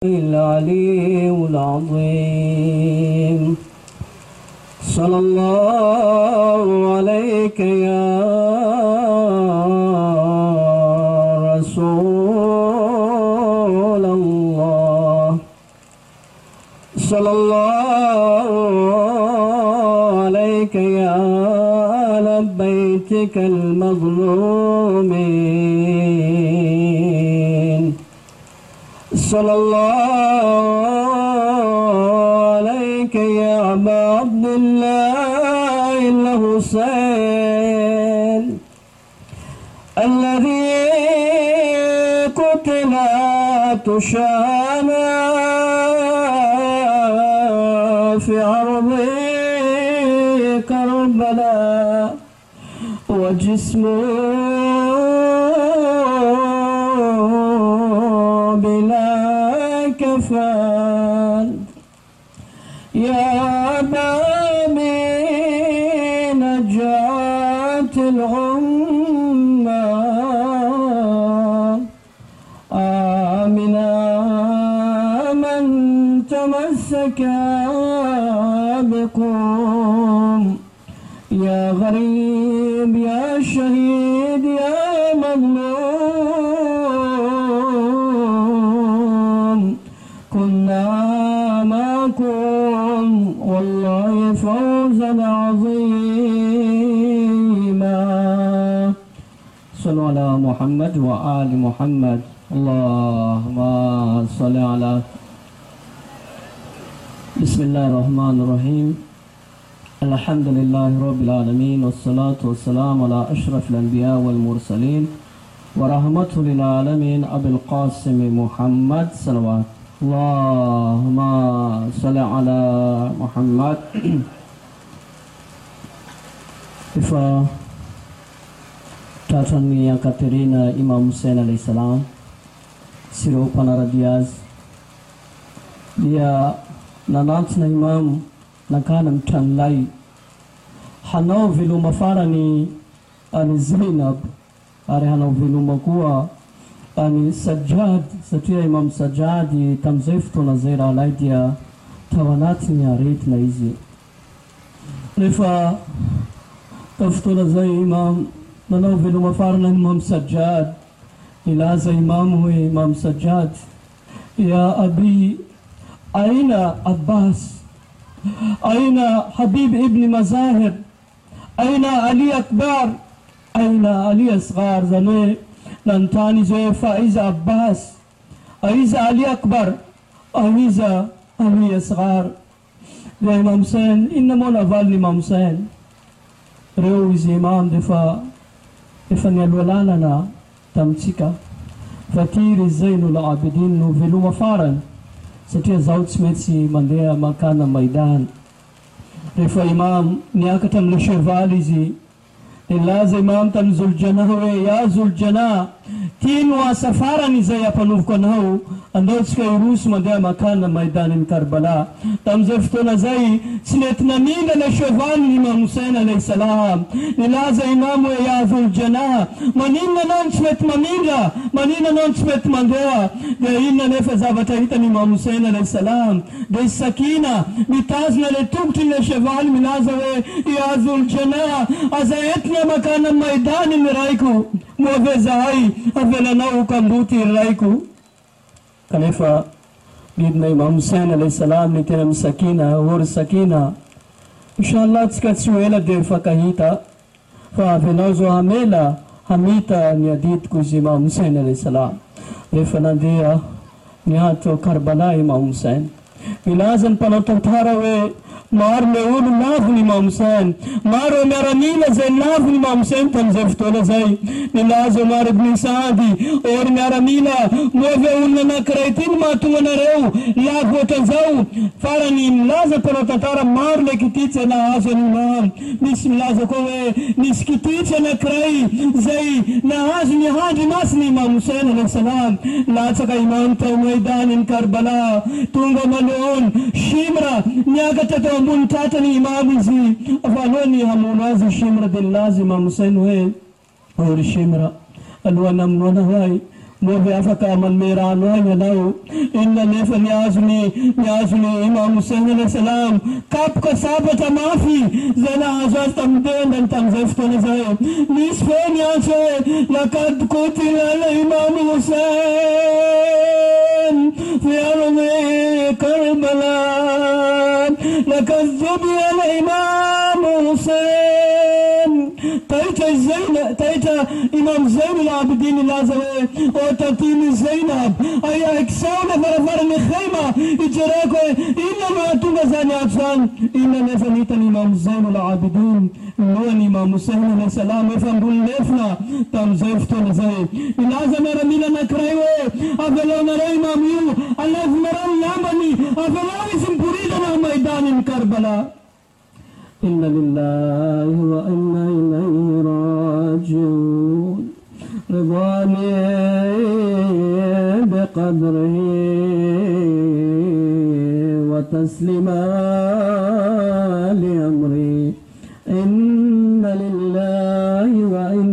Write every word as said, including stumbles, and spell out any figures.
العلي العظيم. صلى الله عليك يا رسول الله. صلى الله عليك يا أهل بيتك المظلومين. صلى الله عليك يا أبا عبد الله الحسين الذي قتل تشانا في أرض كربلاء وجسمه بلا كفان. يا بابي نجاة الأمة آمنا من تمسك بكم. يا غريب يا شهيد يا مظلوم كنا معكم والله فوزا عظيما. صلوا على محمد وآل محمد. اللهم صل على. بسم الله الرحمن الرحيم. الحمد لله رب العالمين والصلاة والسلام على أشرف الأنبياء والمرسلين ورحمة للعالمين أبي القاسم محمد صلوات. اللهم صل على محمد. Ifa tatani yang Katerina Imam Hussein alaihissalam siro panaradias dia nanat na imam nakanam tanlai hanaw vilu mafarani ani Zainab are hanaw vilu makua ani Sajjad satia Imam Sajjadi tamziftu na zera laidia tawanati ya rit na izi nifa taftuna zai imam nanaw vilu mafarana Imam Sajjad ila zai imam huwa Imam Sajjad ya abi aina Abbas أين حبيب ابن مزاهر أين علي أكبر أين علي أصغر زني لنتاني زي فائز عباس أيز علي أكبر أيز علي أصغر يا إمام حسين إنما نفعل الإمام حسين روز إمام دفاع إفن يلولالنا تمسكا فتير زين العابدين نوفلو مفارن Setia Zaud Smetsi Mandea Makana Maidan Rifa Imam Niakatam Lishevalizi Ilaza Imam Tam Zuljana Hore Ya Zuljana Tinwa Safara Nizaya Panufkanahu Andotska Irus Mandea Makana Maidan in Karbala Tam Zeftona Zai Snetna Mina Lishevali Imam Hussein alayhi salam Ilaza Imam Ya Zuljana Manina non Smet Mamina Manina non Smet Mandea De Inna Nefazavata Hitan Imam Hussein alayhi salam De Sakina Mitazna Le Tukti Lishevali Minazawe Ya Zuljana Azayetna Makana Maidan in Raiku Mwavezai Avela Nau Kambuti Raiku Khalifa Bidna Imam Hussein alayhi salam Nitenam Sakina Or Sakina Inshallah Tskat Suela De Fakahita Fa Venazo Hamela Hamita Nyadit Kuz Imam Hussein alayhi salam Refanandia Nyato Karbala Imam Hussein Milazan Panatotarawe Mar meul nafu Imam Hussein Maro meramina zay nafu Imam Hussein tamzeftola zay Nilazo Mar ibn Saadi Or meramina Mweve unna nakraitin matungana reu Lafu tanzau Farani mlaza panatatara Mar lekitice na hasan imam Bismillaza kowe Niskitice na krai Zay na hasan haji masni Imam Hussein alayhi salam Latsaka imam taw maidan in Karbala Tunga malun Shimra Nyagata Muntatani imamuzi Afaloni hamunazi shimra din lazima Hussein we Or shimra Alwana mwana hai موفي أفكا من ميران وين داو إن نفن ياسني ياسني إمام حسين عليه السلام كاب كسابة مافي زنا عزاز تمدين أن تنزفت نزاي نسفين ياسي لقد قتل الإمام حسين في أرض كربلاء لقد ذبح الإمام حسين تيتا زينب تيتا إمام زين العابدين لازوي وتطيم زينب أي أكسان فرفرن خيمة إجراكو إلا ما تنزاني أفسان إلا نفنيت الإمام زين العابدين نوان إمام حسين عليه السلام فنقول لفنا تم زيفتو نزاي لازم رمينا نكرايو أفلا نرى إمام يو الله نرى نامني أفلا اسم بريدنا ميدان كربلاء إن لله وإنا إليه راجعون رضواني بقدره وتسليما لأمري إن لله وإنا